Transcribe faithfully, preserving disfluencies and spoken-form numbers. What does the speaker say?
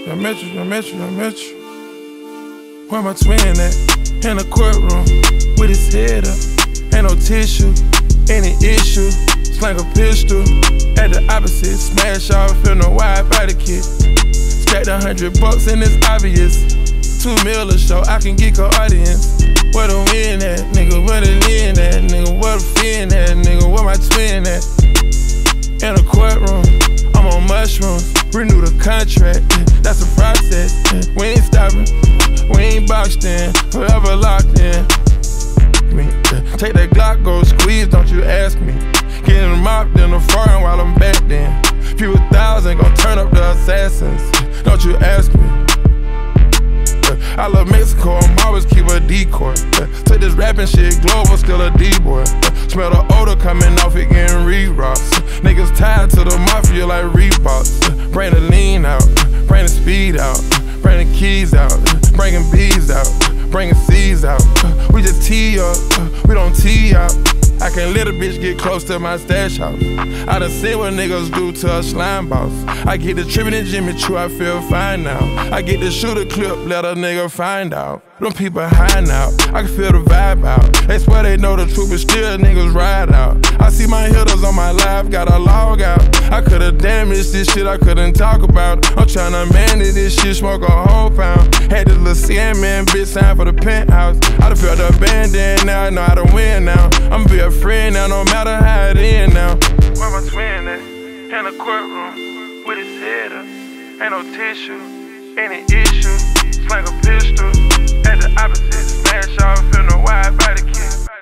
I met you, I met you, I met you. Where my twin at? In the courtroom, with his head up. Ain't no tissue, any issue. Slang a pistol, at the opposite. Smash off in a wide body kit. Stacked a hundred bucks and it's obvious. Two mil a show, I can geek a audience. Where the win at, nigga? Where the lean at, nigga? Where the fin at, nigga? Where my twin at? In the courtroom, I'm on mushrooms. Renew the contract, that's a process. We ain't stopping, we ain't boxed in, forever locked in. Take that Glock, go squeeze, don't you ask me. Getting mopped in the foreign while I'm back then. Few thousand gon' turn up the assassins, don't you ask me. I love Mexico, I'm always keep a decoy. Took this rapping shit, global, still a D-boy. Smell the odor coming off it, getting re-rocks. Niggas tied to the mafia like Reeboks. Bring the lean out, bring the speed out, bring the keys out, bringing bees out, bringing seeds out. We just tee up, we don't tee out. I can let a bitch get close to my stash house. I done seen what niggas do to a slime boss. I get the trippin' and Jimmy Choo, I feel fine now. I get the shooter clip, let a nigga find out. Them people high now, I can feel the vibe out. They swear they know the truth, but still niggas ride out. I see my hitters on my live, got a log out. I could've damaged this shit I couldn't talk about. I'm tryna manage this shit, smoke a whole pound. Had this little Sandman bitch sign for the penthouse. I done felt the bandana, now I know how to win now. I'm be a friend now, no matter how it end now. Where my twin at? In the courtroom, with his head up. Ain't no tissue, any issue. Slang a pistol, at the opposite. Smash off in a wide body kit.